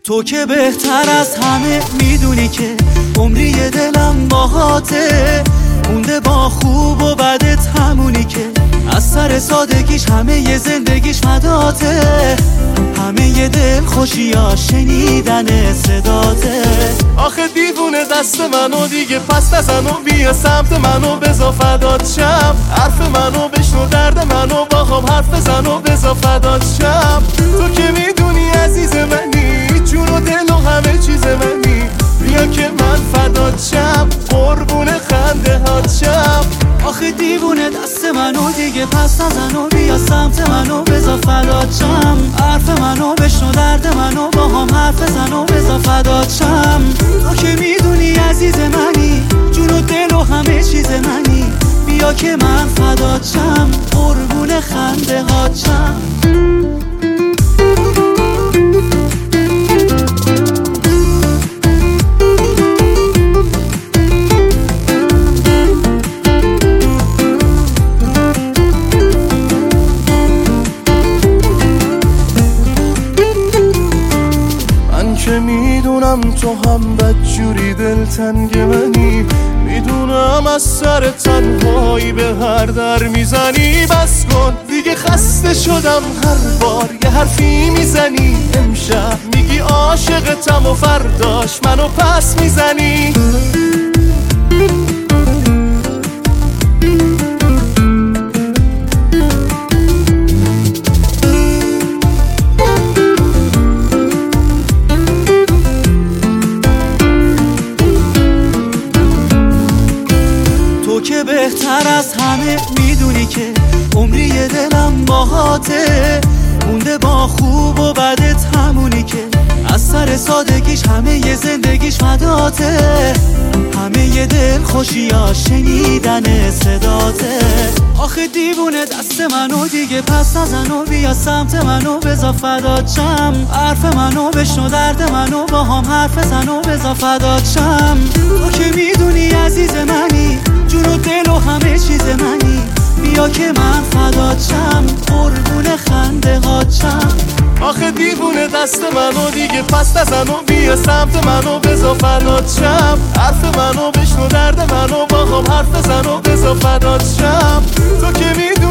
تو که بهتر از همه میدونی که عمری دلم باهاته، مونده با خوب و بدت همونی که از سر سادگیش همه ی زندگیش فداته، همه ی دل خوشیا شنیدن صداته. آخه دیوونه دست منو دیگه پس نزن و بیا سمت منو بزا فدات شم، حرف منو بشنو درد منو با هم حرف بزن و بزا فدات شم. تو که میدونی عزیز منی، جون و دل و همه چیز منی، بیا که من فدات شم، قربون خنده هات شم. آخه دیوونه دست منو دیگه پس نزن و بیا سمت منو بزا فدات شم، حرف منو بشنو درد منو با هم حرف بزن و بزا فدات شم. تو که میدونی عزیز منی، جون و دل و همه چیز منی، بیا که من فدات شم، قربون خنده هات شم. که میدونم تو هم بدجوری دلتنگ منی، میدونم از سر تنهایی به هر در میزنی. بس کن دیگه خسته شدم هر بار یه حرفی میزنی، امشب میگی عاشقتم و فرداش منو پس میزنی. تو که بهتر از همه میدونی که عمری دلم باهاته، مونده با خوب و بدت همونی که از سر سادگیش همه ی زندگیش فداته، همه ی دل خوشیا شنیدن صداته. آخه دیوونه دست منو دیگه پس نزن و بیا سمت منو بزا فدات شم، حرف منو بشنو درد منو با هم حرف بزن و بزا فدات شم. تو که میدونی عزیز منی، جون و دل و همه چیز منی، بیا که من فدات شم، قربون خنده هات شم. آخه دیوونه دست منو دیگه پس نزن و بیا سمت منو بزا فدات شم، حرف منو بشنو درد منو با هم حرف بزن و بزا فدات شم. تو که میدونی